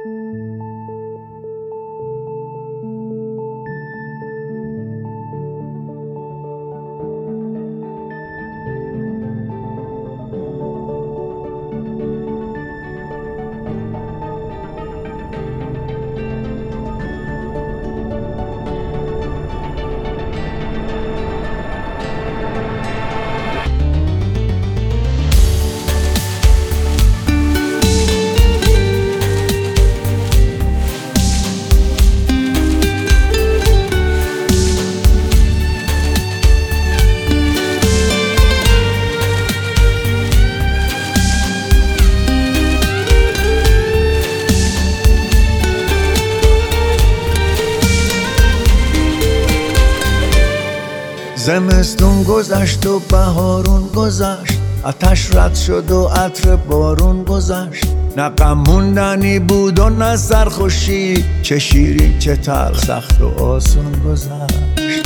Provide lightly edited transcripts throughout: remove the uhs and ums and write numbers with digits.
زمستون گذشت و بهارون گذشت، آتش رد شد و عطر بارون گذشت. نه غم موندنی بود و نه سرخوشی، چه شیرین چه تلخ، سخت و آسون گذشت.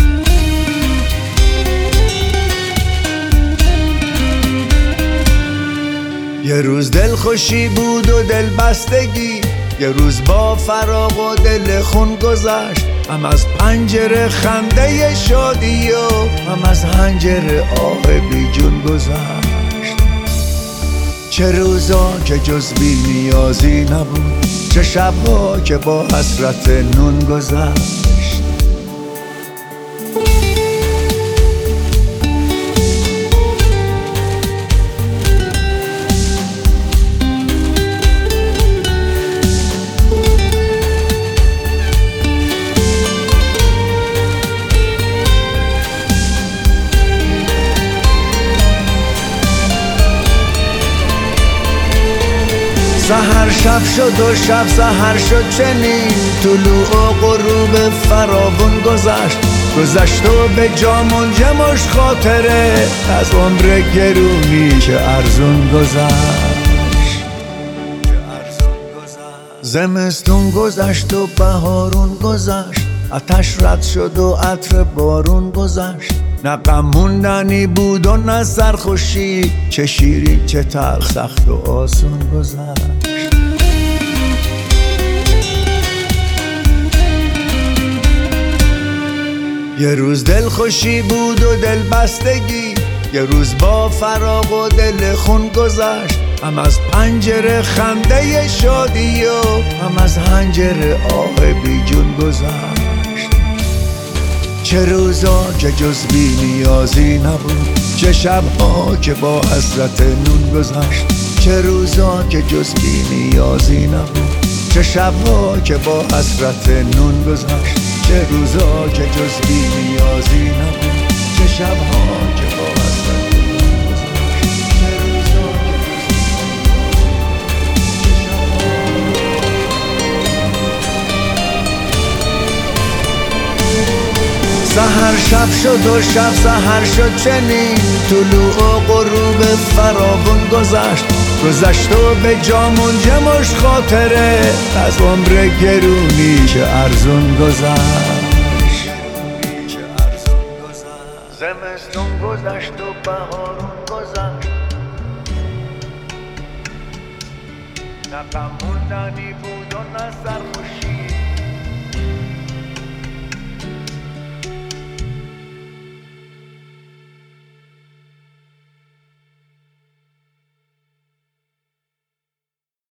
یه روز دلخوشی بود و دلبستگی، یه روز با فراق و دل خون گذشت. هم از پنجره خنده شادی و هم از حنجره آه بی جون گذشت. چه روزا که جز بی نیازی نبود، چه شبها که با حسرت نون گذشت. سحر شب شد و شب سحر شد چنین، طلوع و غروب فراوون گذشت و به جا منجمش خاطره، از عمر گرونی که ارزون گذشت. زمستون گذشت و بهارون گذشت، آتش رد شد و عطر بارون گذشت. نه غم موندنی بود و نه سرخوشی، چه شیرین چه تلخ، سخت و آسون گذشت. یه روز دلخوشی بود و دلبستگی، یه روز با فراق و دل خون گذشت. هم از پنجره خنده شادی و هم از حنجره آه بی جون گذشت. چه روزا که جز بی نیازی نبود، چه شبها که با حسرت نون گذشت. چه روزا که جز بی نیازی نبود، چه شبها که با حسرت نون گذشت. چه روزا که جز بی نیازی نبود، چه شبها که با حسرت نون گذشت. چه روزا سحر شب شد و شب سحر شد چنین، طلوع و غروب فراوون گذشت و به جا منجمش خاطره، از عمر گرونی که ارزون گذشت. زمستون گذشت و بهارون گذشت، نه غم موندنی بود و نه سرخوشی،